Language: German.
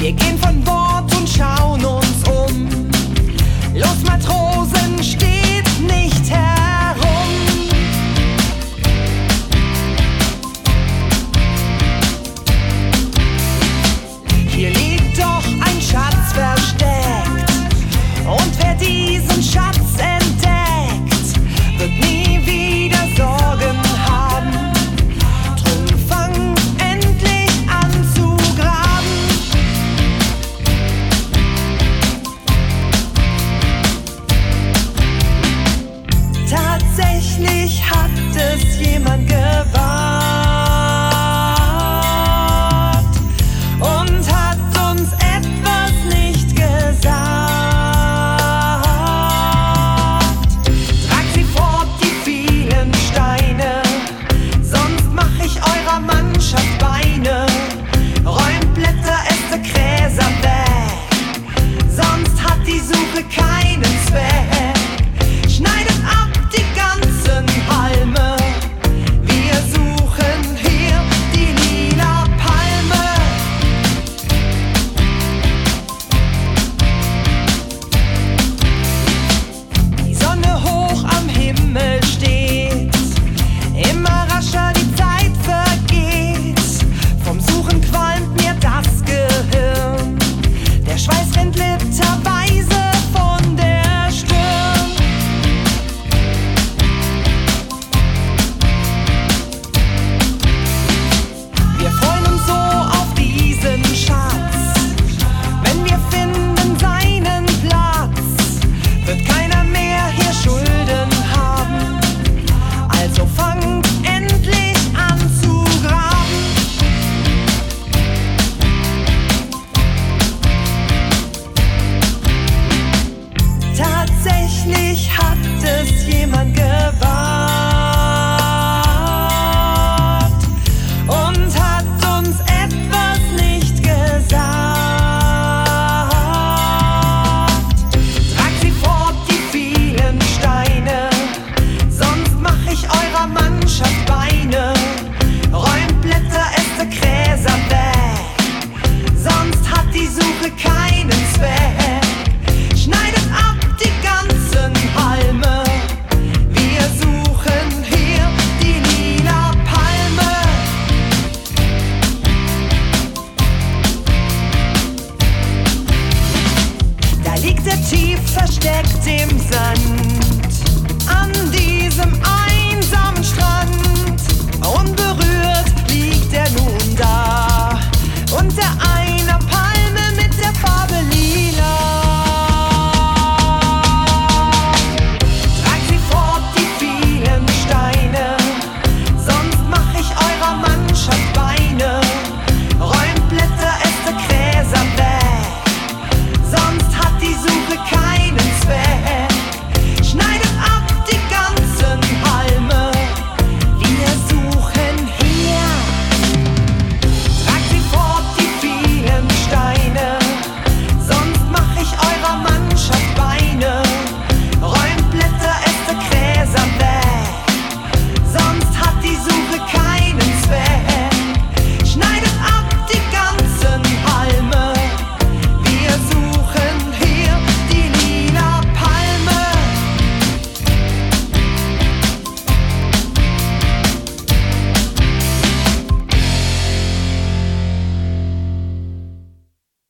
Wir gehen von Bord und schauen uns um. Los, Matrosen, steht nicht herum. Hier liegt doch ein Schatz versteckt, und wer diesen Schatz entdeckt, wird nie wieder Sorgen haben. Drum fang endlich an zu graben. Tatsächlich hat es jemand gewagt und hat uns etwas nicht gesagt. Tragt sie fort, die vielen Steine, sonst mach ich eurer Mannschaft Beine. Räumt Blätter, Äste, Gräser weg, sonst hat die Suche keinen Zweck. Schneidet ab die ganzen Halme, wir suchen hier die lila Palme. Die Sonne hoch am Himmel steht, immer rascher die Zeit vergeht. Vom Suchen qualmt mir das Gehirn, der Schweiß rinnt literweise von der Stirn. Wir freuen uns so auf diesen Schatz, wenn wir finden seinen Platz, wird keiner mehr hier Schulden haben. Also fangt endlich an zu graben. Tatsächlich hat es jemand gewagt und hat uns etwas nicht gesagt. Tragt sie fort, die vielen Steine, sonst mach ich eurer Mannschaft Beine. Räumt Blätter, Äste, Gräser weg, sonst hat die Suche keinen Zweck. Schneidet ab die ganzen Halme, wir suchen hier die lila Palme. Da liegt er tief versteckt im Sand.